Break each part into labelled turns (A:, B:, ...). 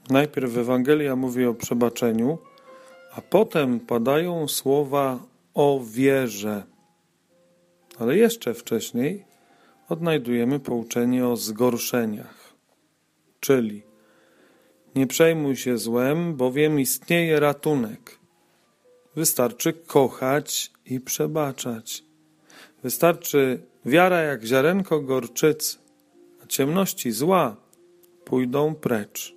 A: Najpierw Ewangelia mówi o przebaczeniu, a potem padają słowa o wierze. Ale jeszcze wcześniej odnajdujemy pouczenie o zgorszeniach, czyli nie przejmuj się złem, bowiem istnieje ratunek. Wystarczy kochać i przebaczać. Wystarczy wiara jak ziarenko gorczycy, a ciemności zła pójdą precz.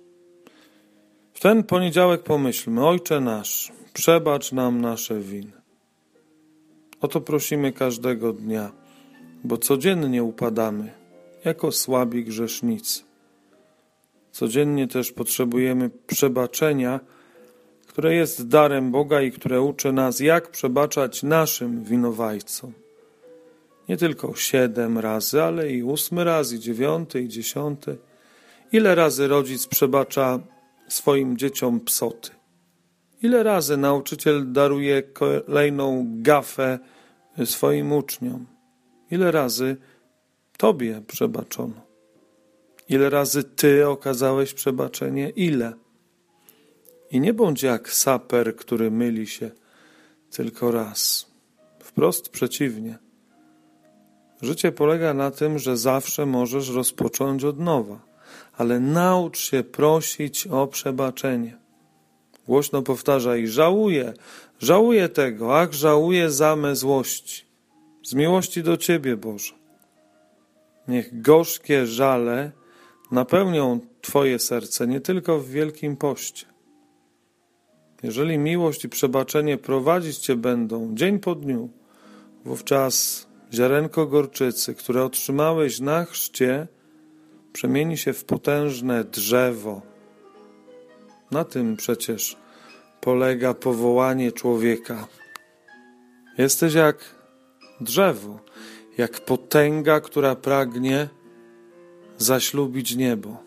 A: W ten poniedziałek pomyślmy: Ojcze nasz, przebacz nam nasze winy. O to prosimy każdego dnia, bo codziennie upadamy jako słabi grzesznicy. Codziennie też potrzebujemy przebaczenia, które jest darem Boga i które uczy nas, jak przebaczać naszym winowajcom. Nie tylko 7 razy, ale i 8 raz, i 9, i 10. Ile razy rodzic przebacza swoim dzieciom psoty? Ile razy nauczyciel daruje kolejną gafę swoim uczniom? Ile razy Tobie przebaczono? Ile razy Ty okazałeś przebaczenie? Ile? I nie bądź jak saper, który myli się tylko raz. Wprost przeciwnie. Życie polega na tym, że zawsze możesz rozpocząć od nowa, ale naucz się prosić o przebaczenie. Głośno powtarzaj: żałuję tego, ach, żałuję za me złości. Z miłości do Ciebie, Boże. Niech gorzkie żale napełnią Twoje serce nie tylko w Wielkim Poście. Jeżeli miłość i przebaczenie prowadzić Cię będą dzień po dniu, wówczas ziarenko gorczycy, które otrzymałeś na chrzcie, przemieni się w potężne drzewo. Na tym przecież polega powołanie człowieka. Jesteś jak drzewo, jak potęga, która pragnie zaślubić niebo.